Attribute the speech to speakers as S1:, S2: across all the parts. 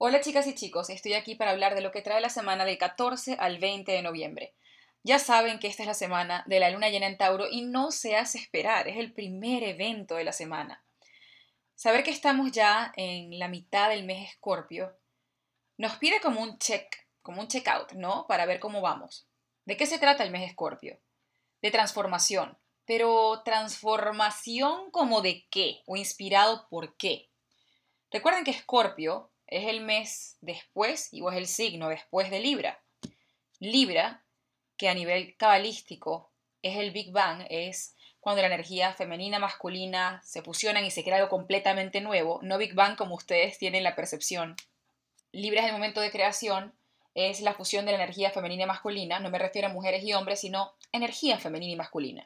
S1: Hola chicas y chicos, estoy aquí para hablar de lo que trae la semana del 14 al 20 de noviembre. Ya saben que esta es la semana de la luna llena en Tauro y no se hace esperar, es el primer evento de la semana. Saber que estamos ya en la mitad del mes Escorpio nos pide como un como un check-out, ¿no? Para ver cómo vamos. ¿De qué se trata el mes Escorpio? De transformación. Pero transformación como de qué o inspirado por qué. Recuerden que Escorpio es el mes después o es el signo después de Libra. Libra, que a nivel cabalístico es el Big Bang, es cuando la energía femenina masculina se fusionan y se crea algo completamente nuevo, no Big Bang como ustedes tienen la percepción. Libra es el momento de creación, es la fusión de la energía femenina y masculina, no me refiero a mujeres y hombres, sino energía femenina y masculina.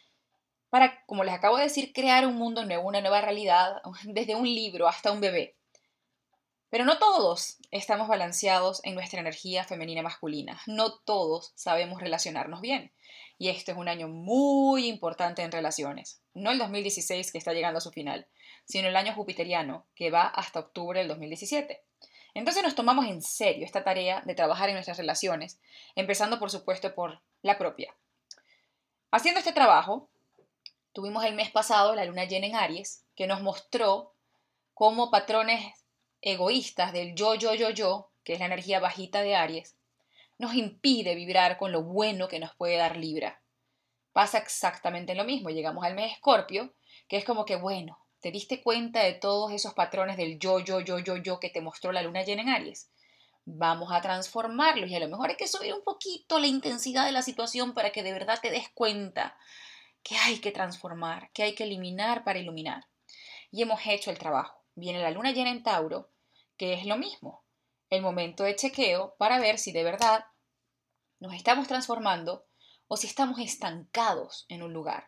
S1: Para, como les acabo de decir, crear un mundo nuevo, una nueva realidad, desde un libro hasta un bebé. Pero no todos estamos balanceados en nuestra energía femenina y masculina. No todos sabemos relacionarnos bien. Y esto es un año muy importante en relaciones. No el 2016 que está llegando a su final, sino el año jupiteriano que va hasta octubre del 2017. Entonces nos tomamos en serio esta tarea de trabajar en nuestras relaciones, empezando por supuesto por la propia. Haciendo este trabajo, tuvimos el mes pasado la luna llena en Aries, que nos mostró cómo patrones egoístas del yo, que es la energía bajita de Aries, nos impide vibrar con lo bueno que nos puede dar Libra. Pasa exactamente lo mismo. Llegamos al mes Escorpio, que es como que, bueno, te diste cuenta de todos esos patrones del yo que te mostró la luna llena en Aries. Vamos a transformarlos y a lo mejor hay que subir un poquito la intensidad de la situación para que de verdad te des cuenta que hay que transformar, que hay que eliminar para iluminar. Y hemos hecho el trabajo. Viene la luna llena en Tauro, que es lo mismo, el momento de chequeo para ver si de verdad nos estamos transformando o si estamos estancados en un lugar.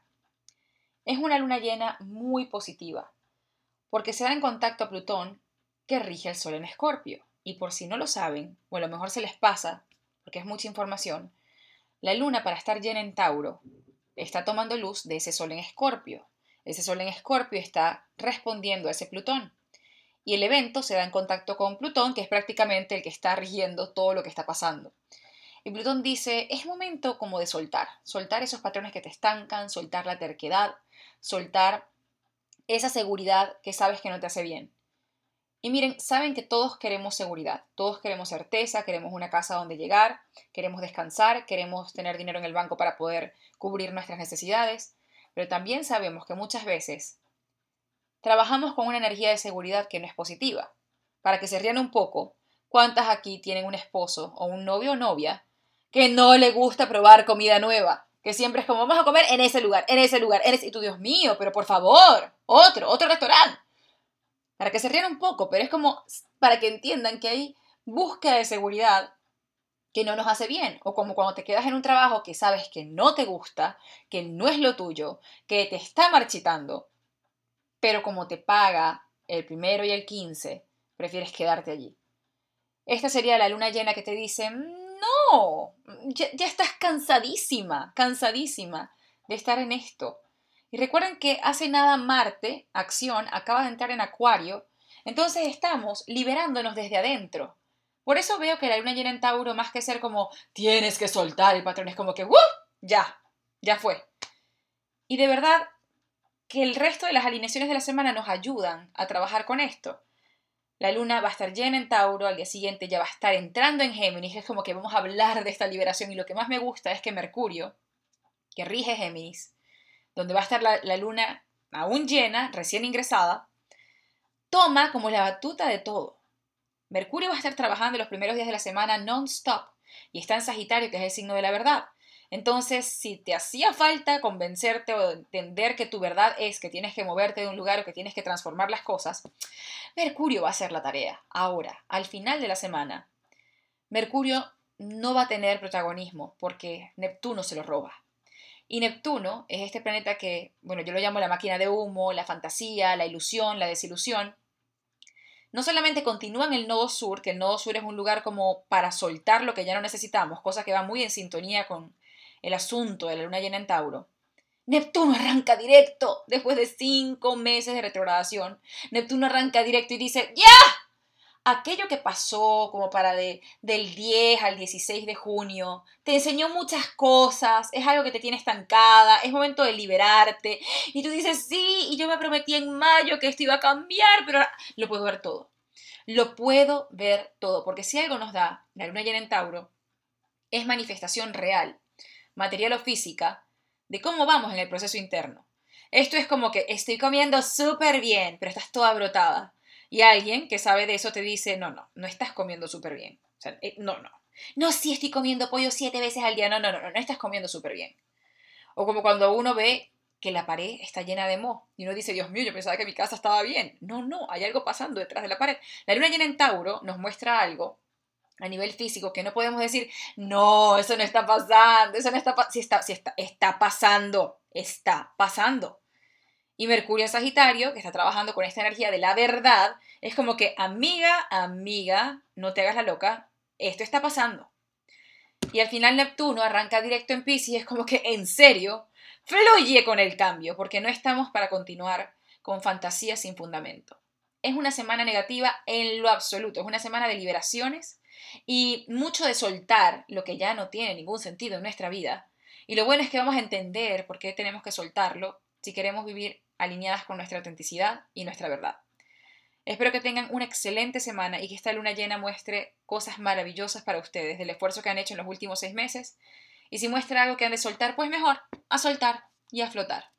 S1: Es una luna llena muy positiva, porque se da en contacto a Plutón, que rige el Sol en Escorpio. Y por si no lo saben, o a lo mejor se les pasa, porque es mucha información, la luna para estar llena en Tauro está tomando luz de ese Sol en Escorpio. Ese Sol en Escorpio está respondiendo a ese Plutón. Y el evento se da en contacto con Plutón, que es prácticamente el que está rigiendo todo lo que está pasando. Y Plutón dice, es momento como de soltar esos patrones que te estancan, soltar la terquedad, soltar esa seguridad que sabes que no te hace bien. Y miren, saben que todos queremos seguridad, todos queremos certeza, queremos una casa donde llegar, queremos descansar, queremos tener dinero en el banco para poder cubrir nuestras necesidades, pero también sabemos que muchas veces trabajamos con una energía de seguridad que no es positiva. Para que se rían un poco, ¿cuántas aquí tienen un esposo o un novio o novia que no le gusta probar comida nueva? Que siempre es como, vamos a comer en ese lugar, en ese lugar, en ese... Y tú, Dios mío, pero por favor, otro restaurante. Para que se rían un poco, pero es como para que entiendan que hay búsqueda de seguridad que no nos hace bien. O como cuando te quedas en un trabajo que sabes que no te gusta, que no es lo tuyo, que te está marchitando, pero como te paga el primero y el 15, prefieres quedarte allí. Esta sería la luna llena que te dice, no, ya estás cansadísima, cansadísima de estar en esto. Y recuerden que hace nada Marte, acción, acaba de entrar en Acuario, entonces estamos liberándonos desde adentro. Por eso veo que la luna llena en Tauro, más que ser como, tienes que soltar el patrón, es como que, ¡uh! Ya fue. Y de verdad, que el resto de las alineaciones de la semana nos ayudan a trabajar con esto. La luna va a estar llena en Tauro, al día siguiente ya va a estar entrando en Géminis, es como que vamos a hablar de esta liberación y lo que más me gusta es que Mercurio, que rige Géminis, donde va a estar la luna aún llena, recién ingresada, toma como la batuta de todo. Mercurio va a estar trabajando los primeros días de la semana non-stop y está en Sagitario, que es el signo de la verdad. Entonces, si te hacía falta convencerte o entender que tu verdad es que tienes que moverte de un lugar o que tienes que transformar las cosas, Mercurio va a hacer la tarea. Ahora, al final de la semana, Mercurio no va a tener protagonismo porque Neptuno se lo roba. Y Neptuno es este planeta que, bueno, yo lo llamo la máquina de humo, la fantasía, la ilusión, la desilusión. No solamente continúa en el nodo sur, que el nodo sur es un lugar como para soltar lo que ya no necesitamos, cosa que va muy en sintonía con el asunto de la luna llena en Tauro. Neptuno arranca directo, después de 5 meses de retrogradación. Neptuno arranca directo y dice, ¡ya! aquello que pasó como del 10 al 16 de junio, te enseñó muchas cosas, es algo que te tiene estancada, es momento de liberarte. Y tú dices, sí, y yo me prometí en mayo que esto iba a cambiar, pero ahora lo puedo ver todo. Lo puedo ver todo, porque si algo nos da la luna llena en Tauro, es manifestación real, material o física, de cómo vamos en el proceso interno. Esto es como que estoy comiendo súper bien, pero estás toda brotada. Y alguien que sabe de eso te dice, no estás comiendo súper bien. O sea, no. No, sí estoy comiendo pollo 7 veces al día. No estás comiendo súper bien. O como cuando uno ve que la pared está llena de moho y uno dice, Dios mío, yo pensaba que mi casa estaba bien. No, hay algo pasando detrás de la pared. La luna llena en Tauro nos muestra algo a nivel físico que no podemos decir, no, eso no está pasando, eso no está pasando. Está pasando, está pasando. Y Mercurio en Sagitario, que está trabajando con esta energía de la verdad, es como que, amiga, no te hagas la loca, esto está pasando. Y al final Neptuno arranca directo en Piscis y es como que, en serio, fluye con el cambio, porque no estamos para continuar con fantasías sin fundamento. Es una semana negativa en lo absoluto, es una semana de liberaciones y mucho de soltar lo que ya no tiene ningún sentido en nuestra vida. Y lo bueno es que vamos a entender por qué tenemos que soltarlo si queremos vivir alineadas con nuestra autenticidad y nuestra verdad. Espero que tengan una excelente semana y que esta luna llena muestre cosas maravillosas para ustedes del esfuerzo que han hecho en los últimos 6 meses. Y si muestra algo que han de soltar, pues mejor, a soltar y a flotar.